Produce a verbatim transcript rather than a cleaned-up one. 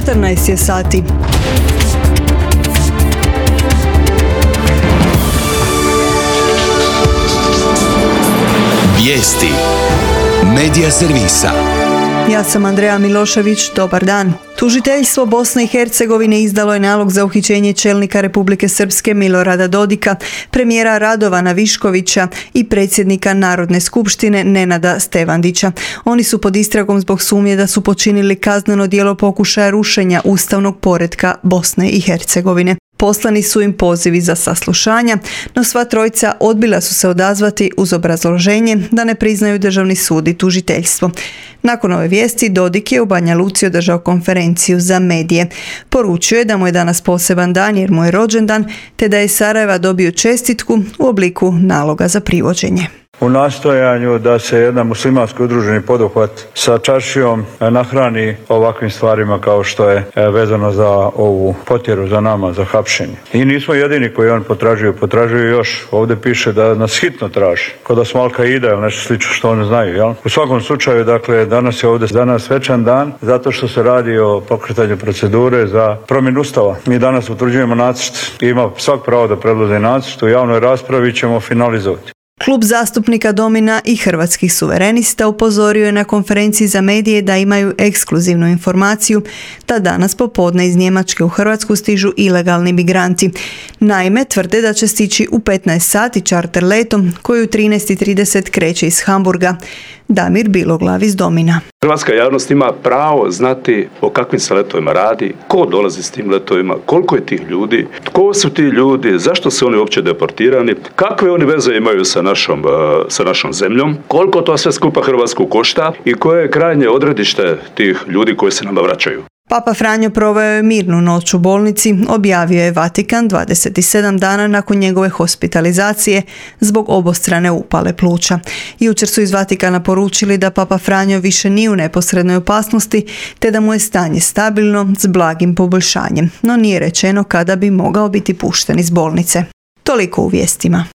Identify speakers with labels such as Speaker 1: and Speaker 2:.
Speaker 1: četrnaest je sati.
Speaker 2: Vijesti Medija servisa.
Speaker 1: Ja sam Andreja Milošević, dobar dan. Tužiteljstvo Bosne i Hercegovine izdalo je nalog za uhićenje čelnika Republike Srpske Milorada Dodika, premijera Radovana Viškovića i predsjednika Narodne skupštine Nenada Stevandića. Oni su pod istragom zbog sumnje da su počinili kazneno djelo pokušaja rušenja ustavnog poretka Bosne i Hercegovine. Poslani su im pozivi za saslušanja, no sva trojica odbila su se odazvati uz obrazloženje da ne priznaju državni sud i tužiteljstvo. Nakon ove vijesti Dodik je u Banja Luci održao konferenciju za medije. Poručio je da mu je danas poseban dan jer mu je rođendan, te da je iz Sarajeva dobio čestitku u obliku naloga za privođenje.
Speaker 3: U nastojanju da se jedan muslimanski udruženi poduhvat sa čaršijom nahrani ovakvim stvarima kao što je vezano za ovu potjeru za nama, za hapšenje. I nismo jedini koji on potražuju, potražuju još. Ovdje piše da nas hitno traži, kao da smo Al-Qaida ili nešto slično što oni znaju. Jel? U svakom slučaju, dakle, danas je ovdje danas svečan dan zato što se radi o pokretanju procedure za promjenu Ustava. Mi danas utvrđujemo nacrt i ima svak pravo da predloži nacrt. U javnoj raspravi ćemo finalizovati.
Speaker 1: Klub zastupnika Domina i Hrvatskih suverenista upozorio je na konferenciji za medije da imaju ekskluzivnu informaciju da danas popodne iz Njemačke u Hrvatsku stižu ilegalni migranti. Naime, tvrde da će stići u petnaest sati čarter letom koji u trinaest i trideset kreće iz Hamburga. Damir Biloglav iz Domina.
Speaker 4: Hrvatska javnost ima pravo znati o kakvim se letovima radi, ko dolazi s tim letovima, koliko je tih ljudi, tko su ti ljudi, zašto su oni uopće deportirani, kakve oni veze imaju sa našom, sa našom zemljom, koliko to sve skupa Hrvatsku košta i koje je krajnje odredište tih ljudi koji se nama vraćaju.
Speaker 1: Papa Franjo proveo je mirnu noć u bolnici, objavio je Vatikan dvadeset sedam dana nakon njegove hospitalizacije zbog obostrane upale pluća. Jučer su iz Vatikana poručili da Papa Franjo više nije u neposrednoj opasnosti, te da mu je stanje stabilno s blagim poboljšanjem, no nije rečeno kada bi mogao biti pušten iz bolnice. Toliko u vijestima.